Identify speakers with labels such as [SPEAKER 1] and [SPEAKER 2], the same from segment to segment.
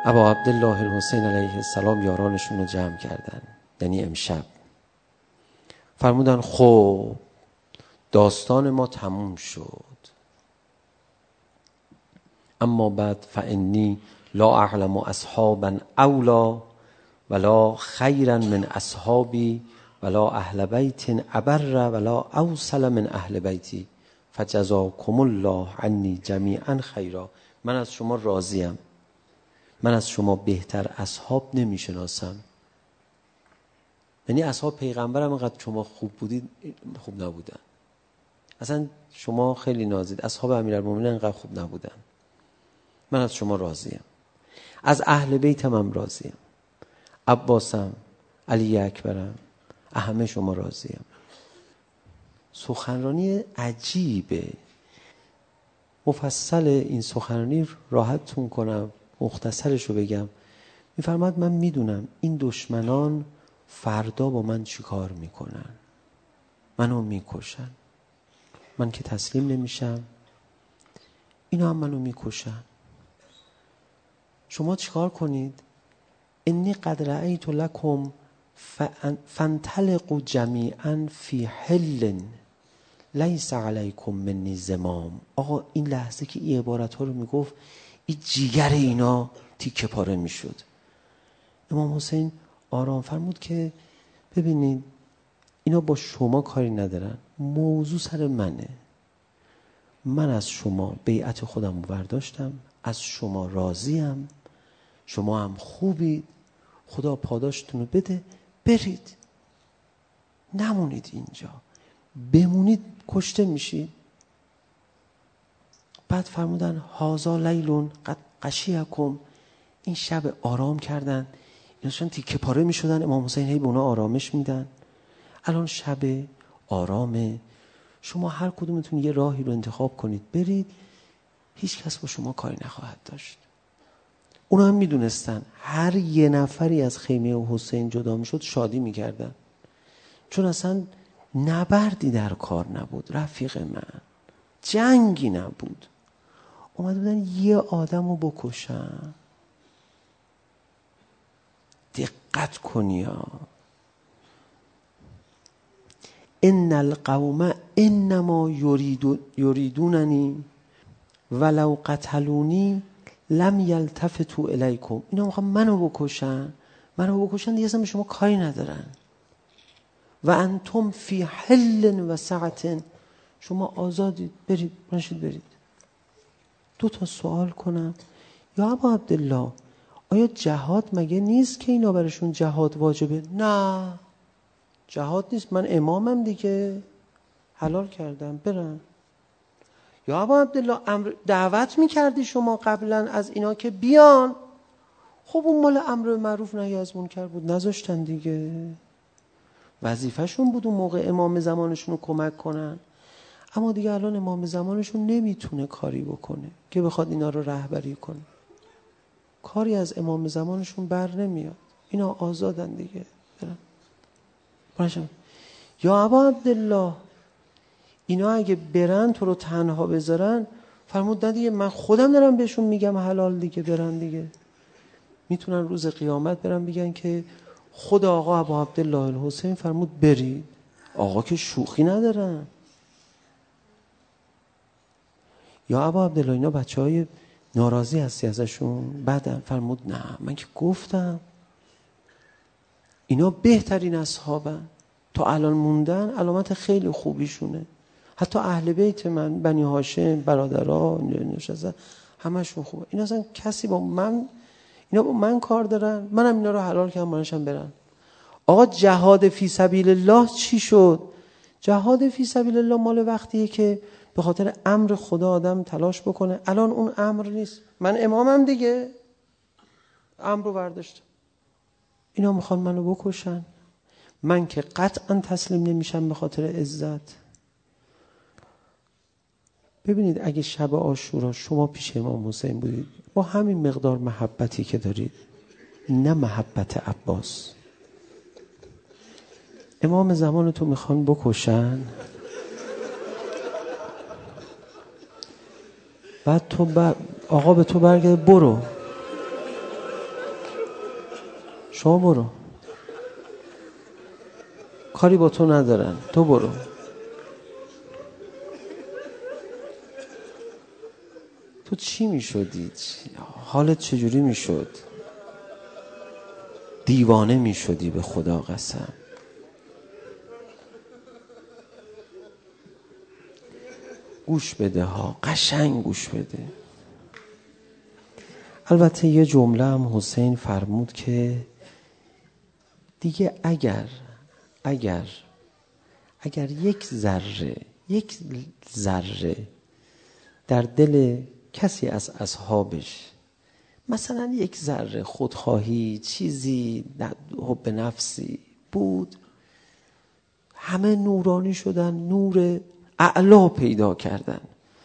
[SPEAKER 1] ابا عبدالله الحسین علیه السلام یارانشون رو جمع کردن، یعنی امشب فرمودن خب داستان ما تموم شد، اما بعد فانی لا اعلم اصحابا اولا ولا خیرا من اصحابی ولا اهل بیت ابر ولا اوصل من اهل بیتی فجزاکم الله عنی جمیعا خیرا. من از شما راضیم، من از شما بهتر اصحاب نمیشناسم. یعنی اصحاب پیغمبرم اینقدر شما خوب بودید خوب نبودن، اصلا شما خیلی نازید، اصحاب امیرالمومنین اینقدر خوب نبودن. من از شما راضیم، از اهل بیتم هم راضیم، عباسم، علی اکبرم، همه شما راضیم. سخنرانی عجیبه. مفصل این سخنرانی راحتتون کنم، مختصرش رو بگم. میفرماد من میدونم این دشمنان فردا با من چی کار میکنن، منو میکشن، من که تسلیم نمیشم، اینا هم منو میکشن. شما چیکار کنید؟ انی قد رأیت لکم فانطلقوا جمیعا فی حل لیس علیکم منی زمام. آقا این لحظه که این عبارت ها رو میگفت، این جیگر اینا تیکه پاره میشد. امام حسین آرام فرمود که ببینید اینا با شما کاری ندارن، موضوع سر منه. من از شما بیعت خودم رو برداشتم، از شما راضیم، شما هم خوبید، خدا پاداشتون رو بده، برید، نمونید اینجا، بمونید کشته میشید. بعد فرمودن هازا لیلون قد غشیکم، این شب آرام کردن. ایناشون تیکه پاره میشدن، امام حسین هی به اونا آرامش میدن. الان شب آرامه، شما هر کدومتون یه راهی رو انتخاب کنید برید، هیچ کس با شما کاری نخواهد داشت. اونا هم میدونستن هر یه نفری از خیمه حسین جدا میشد شادی میکردن، چون اصلا نبردی در کار نبود رفیق من، جنگی نبود، اومده بودن یه آدم رو بکشن. دقت کنی ها. ان القوم انما یریدوننی ولو قتلونی لم یلتفتوا الیکم. اینا میخوان منو بکشن دیگه اصلا به شما کاری ندارن. و انتم فی حل و سعة، شما آزادید، برید، برشید برید. 2 سوال کنم، یا ابا عبدالله آیا جهاد مگه نیست که اینا برشون جهاد واجبه؟ نه جهاد نیست، من امامم دیگه، حلال کردم برن. یا ابا عبدالله دعوت میکردی شما قبلا از اینا که بیان؟ خب اون مال امر معروف نهی از منکر بود، نذاشتن دیگه، وظیفه‌شون بود اون موقع امام زمانشون رو کمک کنن. اما دیگه الان امام زمانشون نمیتونه کاری بکنه که بخواد اینا رو رهبری کنه، کاری از امام زمانشون بر نمیاد، اینا آزادن دیگه، برن. یا ابا عبدالله اینا اگه برن تو رو تنها بذارن، فرمود نه دیگه من خودم دارم بهشون میگم حلال دیگه، برن دیگه، میتونن روز قیامت برن بگن که خود آقا ابا عبدالله الحسین فرمود برید. آقا که شوخی ندارن. یا ابا عبدالله اینا بچهای ناراضی هستی ازشون؟ بعدم فرمود نه من که گفتم اینا بهترین اصحابن، تا الان موندن، علامت خیلی خوبیشونه. حتی اهل بیت من، بنی هاشم، برادران نشستن، همشون خوبه. اینا اصلا کسی با من، اینا با من کار دارن، منم اینا رو حلال کردم منشم برن. آقا جهاد فی سبیل الله چی شد؟ جهاد فی سبیل الله مال وقتیه که به خاطر امر خدا آدم تلاش بکنه. الان اون امر نیست، من امامم دیگه، امر رو برداشتم، اینا میخوان منو بکشن، من که قطعا تسلیم نمیشم به خاطر عزت. ببینید اگه شب عاشورا شما پیش امام حسین بودید با همین مقدار محبتی که دارید، نه محبت عباس، امام زمان تو میخوان بکشن، بعد تو آقا به تو برگرده برو، شما برو، کاری با تو ندارن، تو برو. تو چی میشدی؟ حالت چجوری میشد؟ دیوانه میشدی به خدا قسم. گوش بده ها، قشنگ گوش بده. البته یه جمله هم حسین فرمود که دیگه اگر یک ذره در دل کسی از اصحابش مثلا یک ذره خودخواهی، چیزی، حب نفسی بود، همه نورانی شدن، نور اعلا پیدا کردن.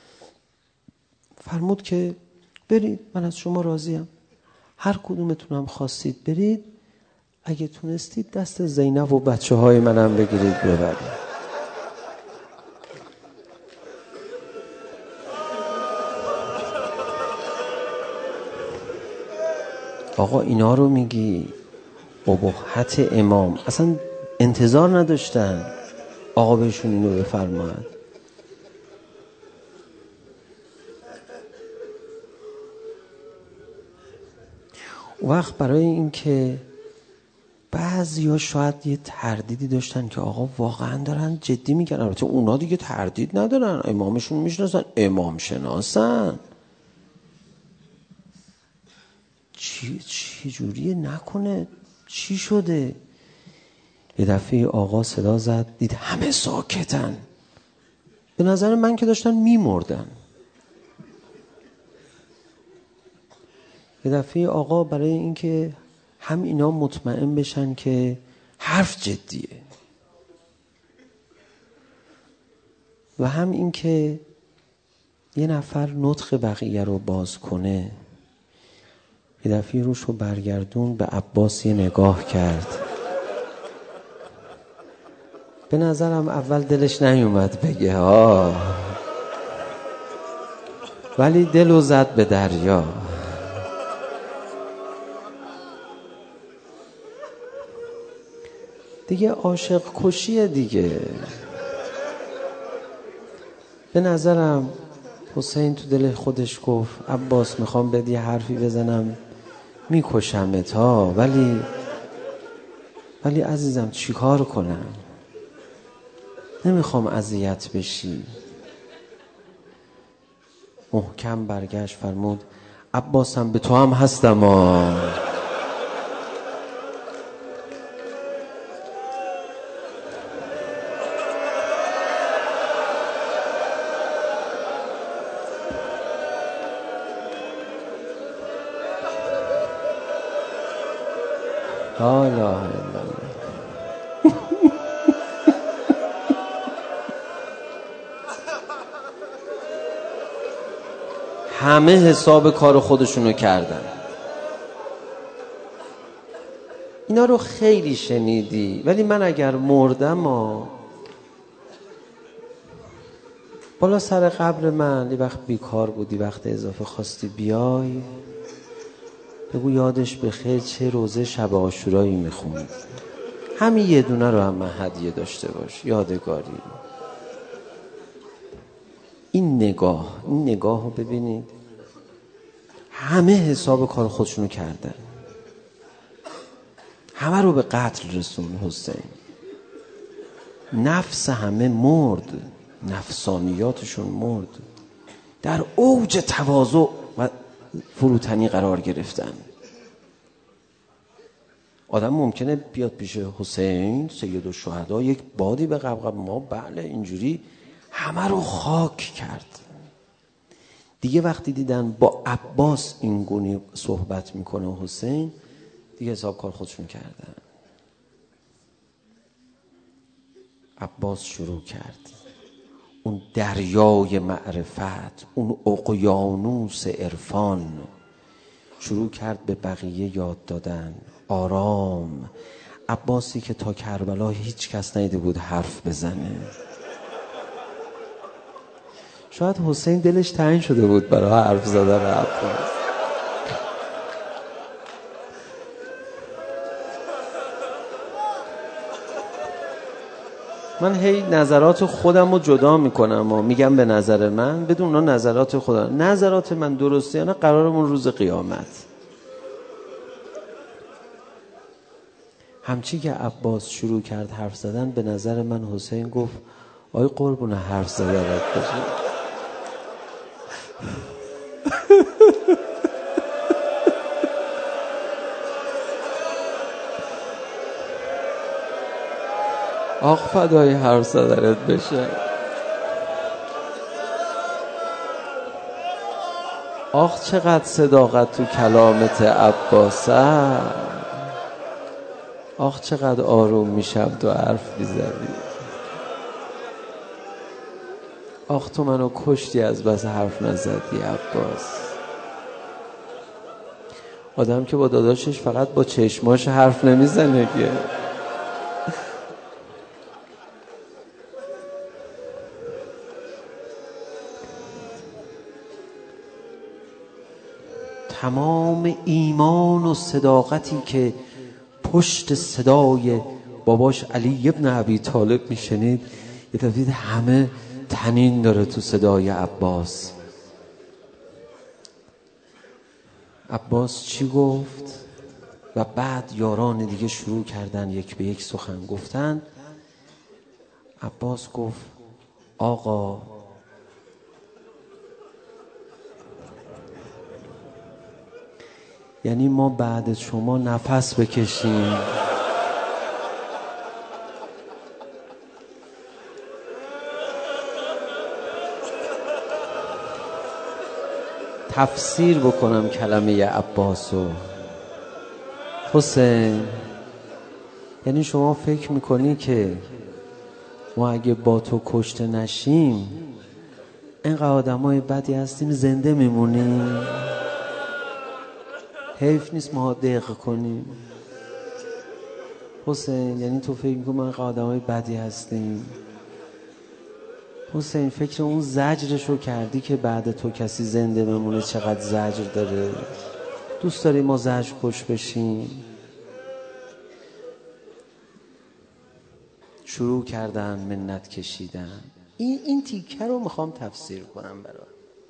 [SPEAKER 1] فرمود که برید، من از شما راضیم، هر کدومتونم خواستید برید، اگه تونستید دست زینب و بچه های منم بگیرید ببرید. آقا اینا رو میگی ابهت امام، اصلا انتظار نداشتن آقا بهشون اینو بفرماید. وقت برای این که بعضیا شاید یه تردیدی داشتن که آقا واقعا دارن جدی میگن، البته اونا دیگه تردید ندارن، امامشون میشناسن، امام شناسن، چی جوریه، نکنه چی شده. یه دفعه آقا صدا زد، دید همه ساکتن، به نظر من که داشتن میمردن. یه دفعه آقا برای اینکه هم اینا مطمئن بشن که حرف جدیه و هم اینکه یه نفر نطق بقیه رو باز کنه، یه دفعه روش رو برگردون، به عباس یه نگاه کرد. به نظرم اول دلش نیومد بگه ولی دلو زد به دریا. دیگه عاشق کشیه دیگه. به نظرم حسین تو دل خودش گفت عباس میخوام بدی حرفی بزنم میکشمت ها، ولی عزیزم چی کار کنم، نمیخوام اذیت بشی. محکم برگشت فرمود عباسم به تو هم هستم لا اله الا الله. همه حساب کار خودشونو کردن. اینا رو خیلی شنیدی، ولی من اگر مردم بالا سر قبر من یه وقت بیکار بودی، وقت اضافه خواستی بیای، بگو یادش بخیر چه روزه شب عاشورایی میخوند. همین یه دونه رو هم من هدیه داشته باش، یادگاری. این نگاه رو ببینید، همه حساب کار خودشونو کردن، همه رو به قتل رسون حسین. نفس همه مرد، نفسانیاتشون مرد، در اوج تواضع و فروتنی قرار گرفتن. آدم ممکنه بیاد پیش حسین سید الشهدا یک بادی به قبقب ما، بله اینجوری همه رو خاک کرد. دیگه وقتی دیدن با عباس این گونه صحبت میکنه حسین، دیگه حساب کار خودشون کردن. عباس شروع کرد اون دریای معرفت، اون اقیانوس عرفان، شروع کرد به بقیه یاد دادن. آرام، عباسی که تا کربلا هیچ کس ندیده بود حرف بزنه. شاید حسین دلش تنگ شده بود برای حرف زدن عباس. من هی نظرات خودم رو جدا میکنم و میگم به نظر من، بدون اون نظرات خودم. نظرات من درسته یا نه قرارمون روز قیامت. همچی که عباس شروع کرد حرف زدن، به نظر من حسین گفت آی قربون حرف زدنت بشه. آخ فدای حرف زدنت بشه. آخ چقدر صداقت تو کلامت عباسه. آخ چقدر آروم میشم تو حرف میزنی. آخ تو منو کشتی از بس حرف نزدی عباس. آدم که با داداشش فقط با چشماش حرف نمیزنه که. تمام ایمان و صداقتی که پشت صدای باباش علی ابن ابی طالب میشنید، یه دفعه همه طنین داره تو صدای عباس. عباس چی گفت؟ و بعد یاران دیگه شروع کردن یک به یک سخن گفتن. عباس گفت آقا یعنی ما بعد شما نفس بکشیم. تفسیر بکنم کلمه عباسو. حسین یعنی شما فکر میکنی که ما اگه با تو کشته نشیم اینقدر آدمای بدی هستیم زنده میمونیم؟ حیف نیست ما دق کنیم؟ حسین یعنی تو فکر میکنی ما اینقدر آدمای بدی هستیم؟ حسین فکر اون زجرشو کردی که بعد تو کسی زنده بمونه چقدر زجر داره؟ دوست داری ما زجر کش بشیم؟ شروع کردن منت کشیدن. این تیکه رو میخوام تفسیر کنم برات.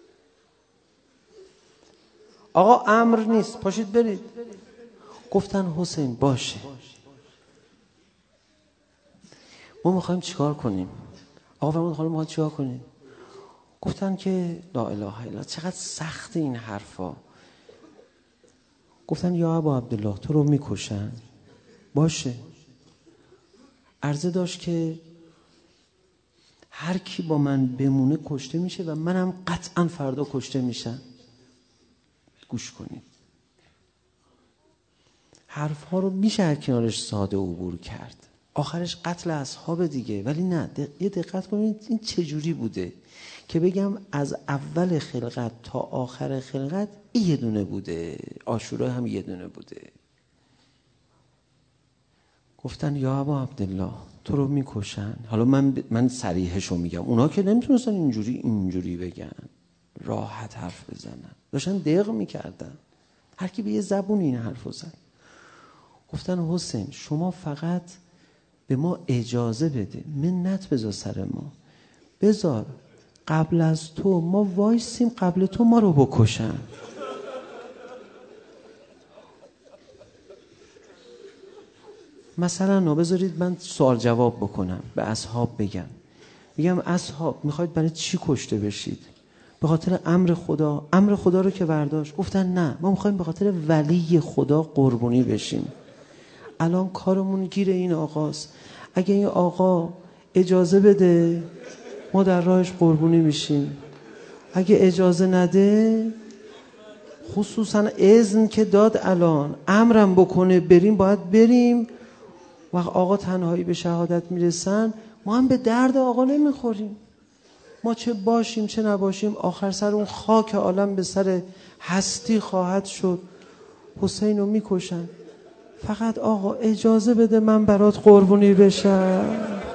[SPEAKER 1] آقا امر نیست پاشید برید. گفتن حسین باشه ما میخوایم چیکار کنیم؟ آقا فرمود خانم ما چیکار کنیم؟ گفتن که لا اله الا الله. چقدر سخت این حرفا. گفتن یا ابا عبدالله تو رو میکشن. باشه. عرضه داشت که هر کی با من بمونه کشته میشه و منم قطعا فردا کشته میشم. گوش کنید حرفها رو میشه هر کنارش ساده عبور کرد. آخرش قتل اصحاب دیگه. ولی نه یه دقت کنید این چجوری بوده که بگم از اول خلقت تا آخر خلقت این یه دونه بوده، عاشورا هم یه دونه بوده. گفتن یا ابا عبدالله تو رو میکشن. حالا من صریحشو میگم، اونا که نمیتونستن اینجوری بگن، راحت حرف بزنن، داشتن دق میکردن، هر کی به یه زبون این حرفو زد. گفتن حسین شما فقط به ما اجازه بده، منت بذار سر ما، بذار قبل از تو ما وایسیم قبل تو ما رو بکشن. مثلا بذارید من سوال جواب بکنم، به اصحاب میگم اصحاب میخواید برای چی کشته بشید؟ به خاطر امر خدا. امر خدا رو که برداشت. گفتن نه ما میخوایم به خاطر ولی خدا قربانی بشیم. الان کارمون گیر این آقاست، اگه این آقا اجازه بده ما در راهش قربانی میشیم، اگه اجازه نده، خصوصا اذن که داد الان امرم بکنه بریم باید بریم. وقت آقا تنهایی به شهادت میرسن ما هم به درد آقا نمیخوریم. ما چه باشیم چه نباشیم آخر سر اون خاک عالم به سر هستی خواهد شد. حسین رو میکشن. فقط آقا اجازه بده من برات قربونی بشم.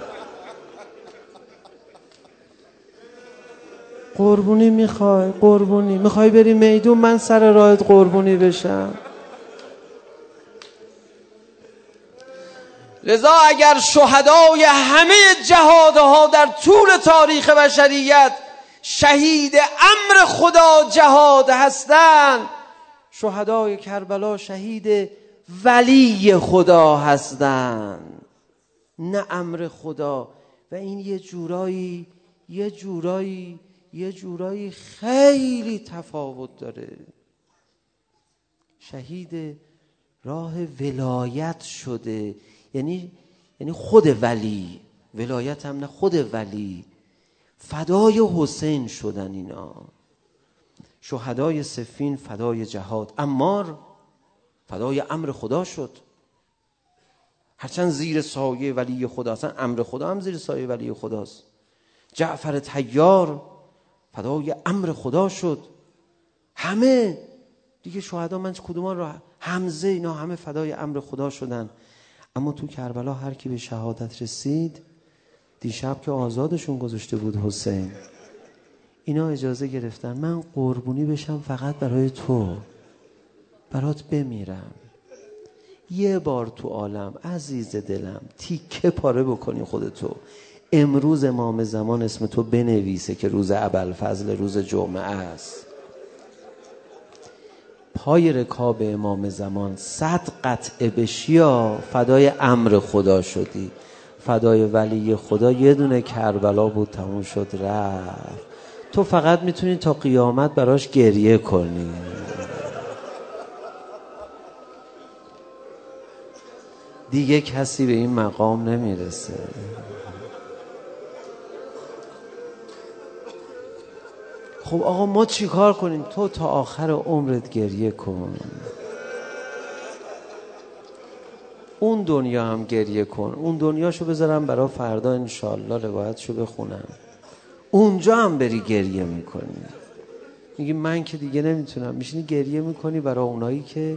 [SPEAKER 1] قربونی میخوای بری میدون من سر راهت قربونی بشم. لذا اگر شهدای همه جهادها در طول تاریخ بشریت شهید امر خدا جهاد هستند، شهدای کربلا شهید ولی خدا هستند، نه امر خدا. و این یه جورایی خیلی تفاوت داره. شهید راه ولایت شده، یعنی خود ولی، ولایت هم نه، خود ولی فدای حسین شدن. اینا شهدای صفین فدای جهاد، عمار فدای امر خدا شد. هرچند زیر سایه ولی خداست، امر خدا هم زیر سایه ولی خداست. جعفر طیار فدای امر خدا شد. همه دیگه شهدا، من کدومان رو، حمزه، اینا همه فدای امر خدا شدن. اما تو کربلا هر کی به شهادت رسید، دیشب که آزادشون گذاشته بود حسین، اینا اجازه گرفتن من قربونی بشم فقط برای تو، برات بمیرم. یه بار تو عالم عزیز دلم تیکه پاره بکنی خودتو، امروز امام زمان اسم تو بنویسه که روز ابوالفضل، روز جمعه است، پای رکاب امام زمان 100 قطعه بشیا، فدای امر خدا شدی، فدای ولی خدا. یه دونه کربلا بود، تموم شد رفت. تو فقط میتونی تا قیامت براش گریه کنی. دیگه کسی به این مقام نمیرسه. خب آقا ما چی کار کنیم؟ تو تا آخر عمرت گریه کن، اون دنیا هم گریه کن، اون دنیاشو بذارم برای فردا انشالله روایتشو بخونم، اونجا هم بری گریه میکنی. میگی من که دیگه نمیتونم، میشینی گریه میکنی برای اونایی که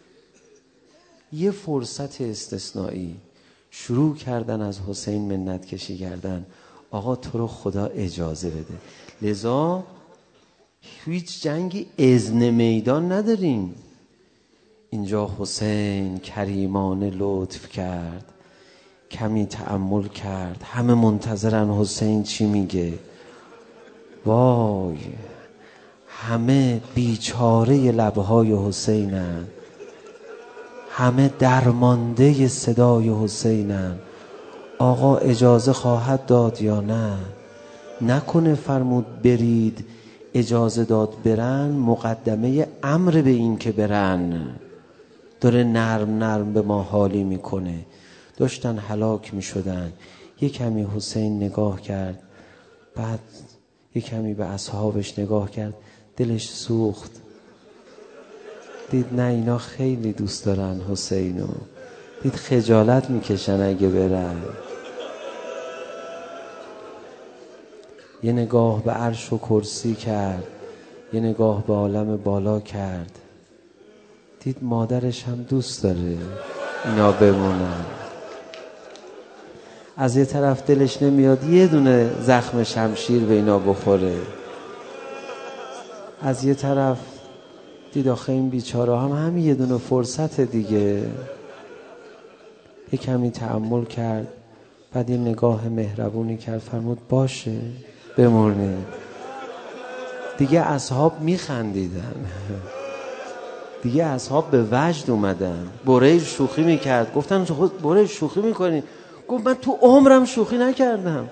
[SPEAKER 1] یه فرصت استثنایی شروع کردن از حسین منت کشی کردن. آقا تو رو خدا اجازه بده. لذا هیچ جنگی اذن میدان نداریم. اینجا حسین کریمانه لطف کرد، کمی تأمل کرد، همه منتظرن حسین چی میگه. وای، همه بیچاره لبهای حسینن، همه درمانده صدای حسینن. آقا اجازه خواهد داد یا نه؟ نکنه فرمود برید، اجازه داد برن، مقدمه امر به این که برن. داره نرم نرم به ما حالی میکنه. داشتن هلاک میشدن. یک کمی حسین نگاه کرد، بعد یک کمی به اصحابش نگاه کرد، دلش سوخت. دید نه اینا خیلی دوست دارن حسینو، دید خجالت میکشن اگه برن. یه نگاه به عرش و کرسی کرد، یه نگاه به عالم بالا کرد، دید مادرش هم دوست داره اینا بمونن. از یه طرف دلش نمیاد یه دونه زخم شمشیر به اینا بخوره، از یه طرف دید آخه این بیچاره هم همین یه دونه فرصت دیگه. یه کمی تأمل کرد، بعد یه نگاه مهربونی کرد، فرمود باشه بمونه. دیگه اصحاب میخندیدن، دیگه اصحاب به وجد اومدن. بریج شوخی میکرد، گفتن خود بریج شوخی میکنی؟ گفت من تو عمرم شوخی نکردم.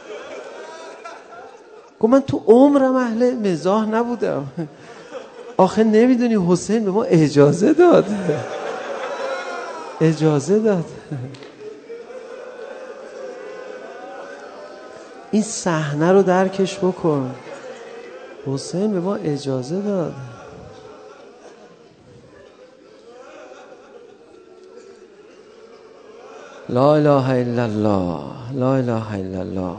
[SPEAKER 1] گفت من تو عمرم اهل مزاح نبودم. آخه نمیدونی حسین به ما اجازه داد، اجازه داد. این صحنه رو درکش بکن، حسین به ما اجازه داد. لا اله الا الله، لا اله الا الله.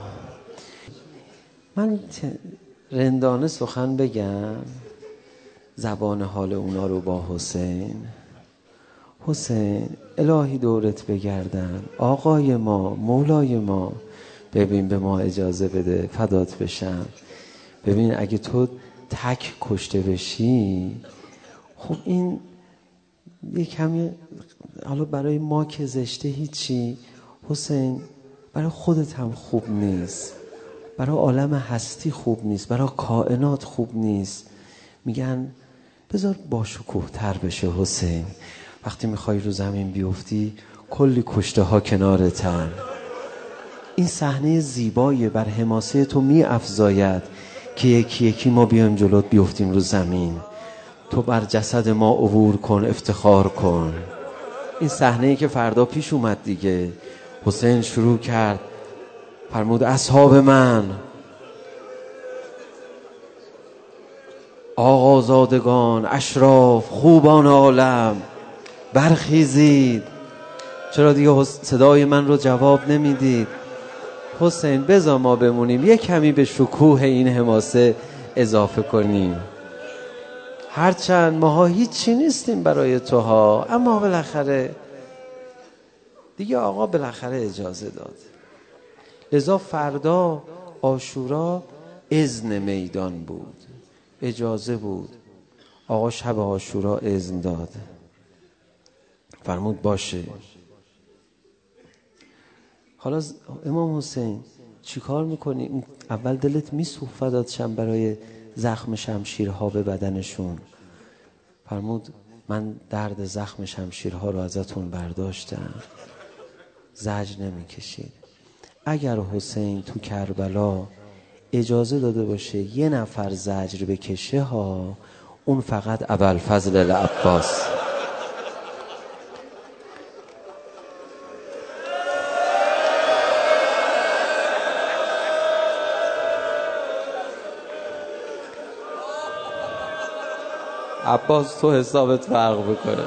[SPEAKER 1] من رندانه سخن بگم، زبان حال اونا رو با حسین. حسین الهی دورت بگردن، آقای ما، مولای ما، ببین به ما اجازه بده فدات بشم. ببین اگه تو تک کشته بشی، خب این یه کمی حالا برای ما که زشته هیچی، حسین برای خودت هم خوب نیست، برای عالم هستی خوب نیست، برای کائنات خوب نیست. میگن بذار باشکوه تر بشه حسین. وقتی میخوای رو زمین بیفتی کلی کشته ها کنارتن. این صحنه زیبایی بر حماسه تو می افزاید که یکی یکی ما بیایم جلوت بیفتیم رو زمین. تو بر جسد ما عبور کن، افتخار کن. این صحنه‌ای که فردا پیش اومد دیگه. حسین شروع کرد، فرمود اصحاب من، آقازادگان، اشراف، خوبان عالم، برخیزید. چرا دیگه صدای من رو جواب نمیدید؟ حسین بذار ما بمونیم، یک کمی به شکوه این حماسه اضافه کنیم. هرچند ماها هیچی نیستیم برای توها، اما بالاخره دیگه آقا بالاخره اجازه داد. لذا فردا عاشورا اذن میدان بود، اجازه بود. آقا شب عاشورا اذن داد، فرمود باشه. حالا امام حسین چی کار میکنی؟ اول دلت میسوخت فداتشم برای زخم شمشیرها به بدنشون. فرمود من درد زخم شمشیرها رو ازتون برداشتم، زجر نمیکشید. اگر حسین تو کربلا اجازه داده باشه یه نفر زجر بکشه ها، اون فقط ابوالفضل العباس. عباس تو حسابت فرق بکنه.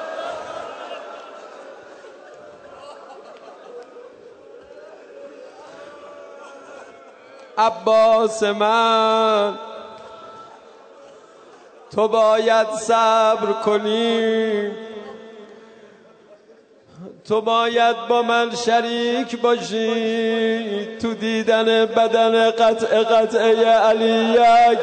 [SPEAKER 1] عباس من تو باید صبر کنی، تو باید با من شریک باشی تو دیدن بدن قطعه علی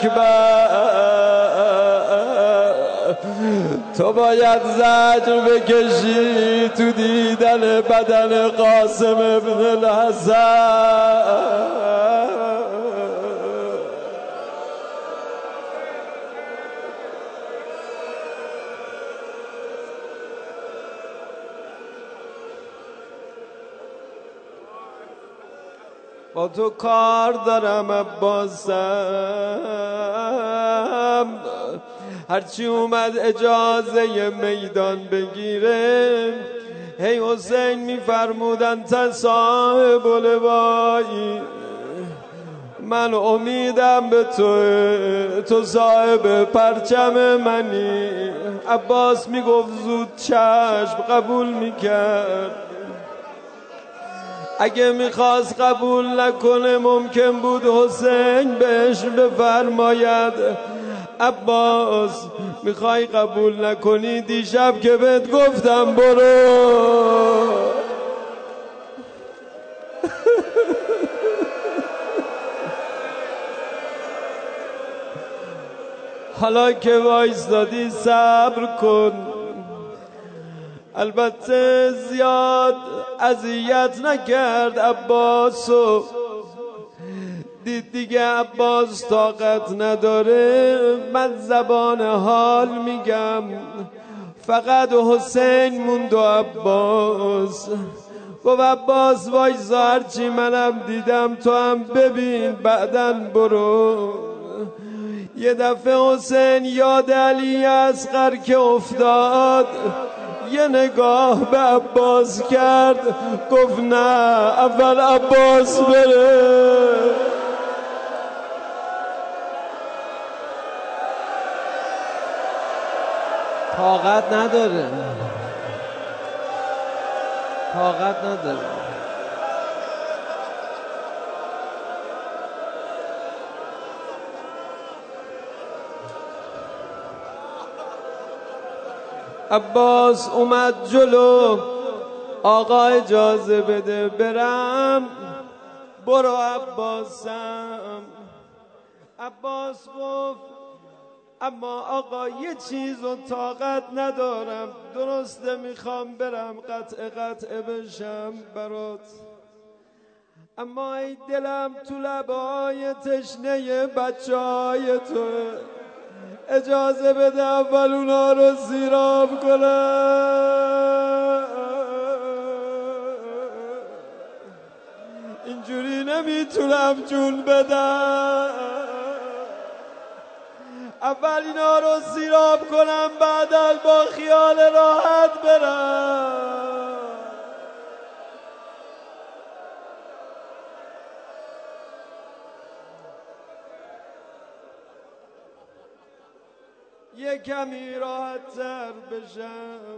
[SPEAKER 1] اکبر. تو باید زجر بکشی تو دیدن بدن قاسم ابن الحسن. با تو کار دارم عباسم، هرچی اومد اجازه میدان بگیره. هی حسین میفرمودن تا صاحب لوایی، من امیدم به تو صاحب پرچم منی. عباس میگفت زود چشم قبول میکرد. اگه میخواست قبول نکنه ممکن بود حسین بهش بفرماید عباس میخوای قبول نکنی دیشب که بهت گفتم برو. حالا که وایستادی صبر کن. البته زیاد اذیت نکرد عباسو، دید دیگه عباس طاقت نداره. من زبان حال میگم، فقط حسین موند و عباس. گفت عباس وایسا، هرچی منم دیدم تو هم ببین بعدن برو. یه دفعه حسین یاد علی اصغر که افتاد، یه نگاه به عباس کرد، گفت نه اول عباس بره. طاقت نداره، طاقت نداره. عباس اومد جلو، آقا اجازه بده برم. برو عباسم. عباس گفت
[SPEAKER 2] اما آقا یه چیز و طاقت ندارم، درسته میخوام برم قطع بشم برات، اما ای دلم تو لبای تشنه بچه های تو، اجازه بده اول اونا رو سیراب کنم. اینجوری نمیتونم جون بدم، اول اینا رو سیراب کنم بعد با خیال راحت برم. یه کمی راحت تر بشم.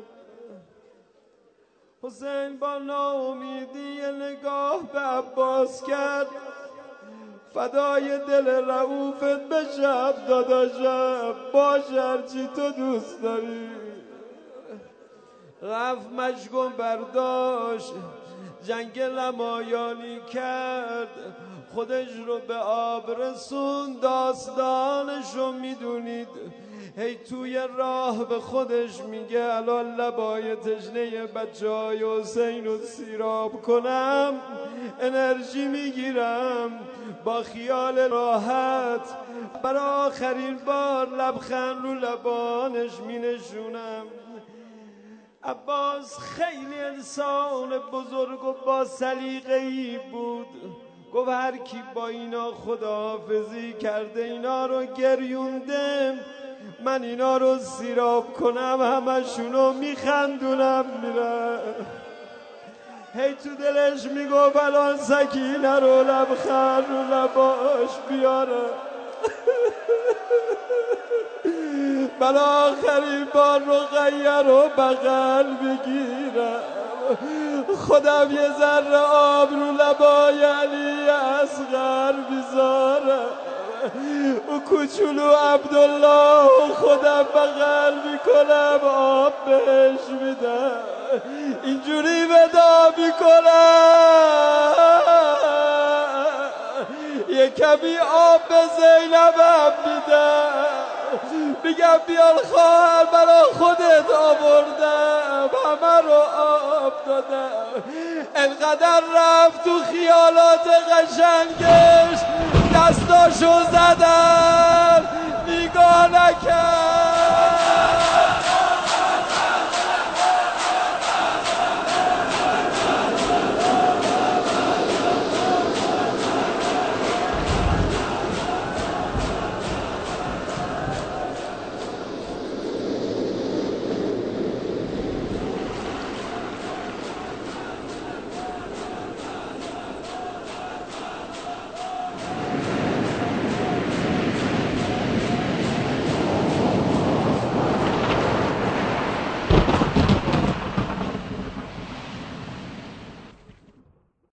[SPEAKER 2] حسین با ناامیدی یه نگاه به عباس کرد، فدای دل رؤوفت بشم داداشم، باشه هرچی تو دوست داری. رفت مشکم برداشت، جنگ لمایانی کرد، خودش رو به آب رسون، داستانشو میدونید. هی توی راه به خودش میگه الان لبای تشنه بچه های حسین رو سیراب کنم انرژی میگیرم، با خیال راحت برای آخرین بار لبخند رو لبانش مینشونم. عباس خیلی انسان بزرگ و با سلیقه‌ای بود، گفت هر کی با اینا خداحافظی کرده اینا رو گریونده، من اینا رو سیراب کنم همشونو میخندونم میرم. هی تو دلش میگفت الان سکینه رو لبخند رو لباش بیاره، من آخرین بار رقیه رو بغل بگیرم، خودم یه ذره آب رو لبای علی اصغر بیزارم، او کوچولو عبدالله خودم بغل میکنم آب بهش میدم، اینجوری ودا میکنم، یه کمی آب به زینبم میدم، میگم بیار خواهر برا خودت آوردم، همه رو آب دادم. انقدر رفت تو خیالات قشنگش، دستاشو زدم نگاه نکرد.